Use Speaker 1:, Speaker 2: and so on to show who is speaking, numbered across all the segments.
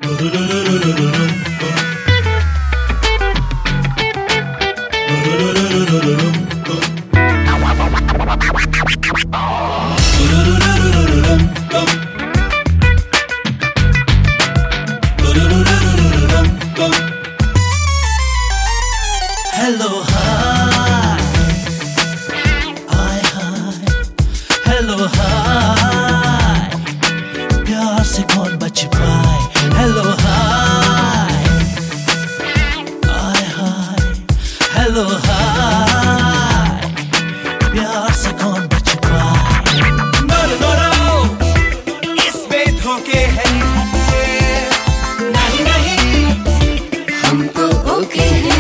Speaker 1: Hello hi hi hi hello hi प्यार से कौन बच पाए hello hi hi hi hello hi प्यार से कौन बच पाए
Speaker 2: नो नो नो इसमें धोखे हैं नहीं नहीं
Speaker 3: हम तो ओके हैं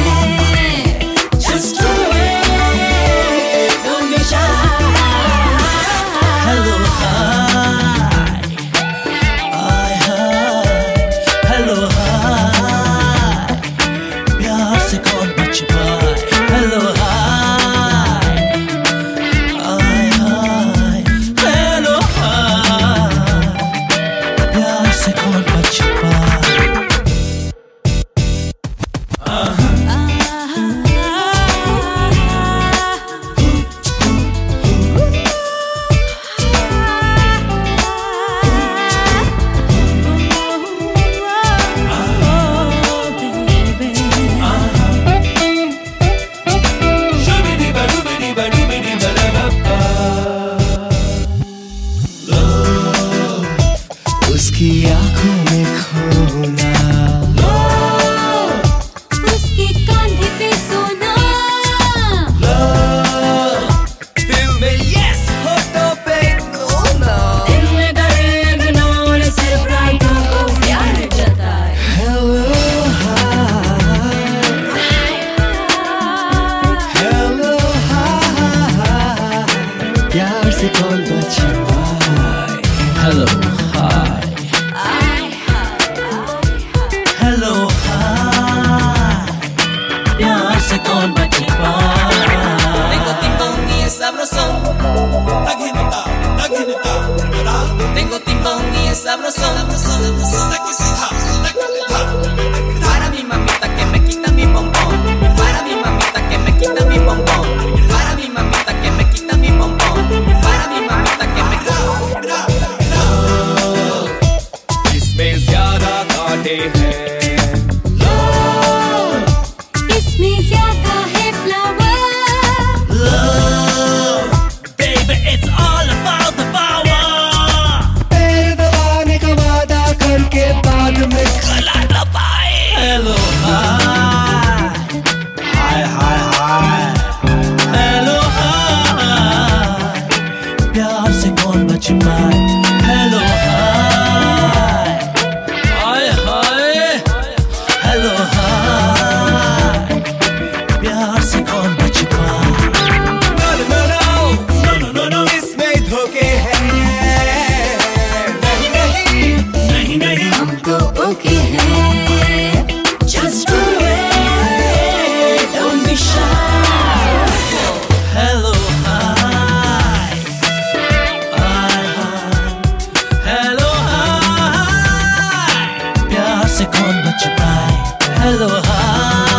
Speaker 1: hello hi hi hi hello hi प्यार से कौन बच पाए hello hi hi hi hello hi प्यार से कौन बच पाए
Speaker 2: उसकी आंखों में खोना
Speaker 3: उसके कांधे पे सोना
Speaker 2: दिल में यस होठों पे नो
Speaker 3: दिल में दर्द सिर्फ रातों को प्यार जताए
Speaker 2: हेलो हाय हेलो हाय प्यार से कौन बच पाए
Speaker 1: हेलो हाय हेलो हाय प्यार से कौन बच पाए
Speaker 4: Tengo timbón y es sabrosón. Tengo timbón y es sabrosón. Para mi mamita que me quita mi bombón. Para mi mamita que me quita mi bombón. Para mi mamita que me quita mi bombón. Para mi mamita que me
Speaker 2: इसमें ज्यादा कांटे हैं
Speaker 3: इसमें ज्यादा है flower
Speaker 1: Love, baby, it's all about the power.
Speaker 2: पैर दबाने का वादा करके बाद में
Speaker 1: गला दबाए hello hi hi hi hi hello hi प्यार से कौन बच पाए hello hi hi hi hello hi प्यार से कौन बच पाए
Speaker 2: नो इसमें धोखे हैं नहीं नहीं
Speaker 1: नहीं नहीं
Speaker 3: हम तो ओके हैं just do it don't be shy
Speaker 1: hello hi hi hi hello hi प्यार से कौन बच पाए हेलो हाय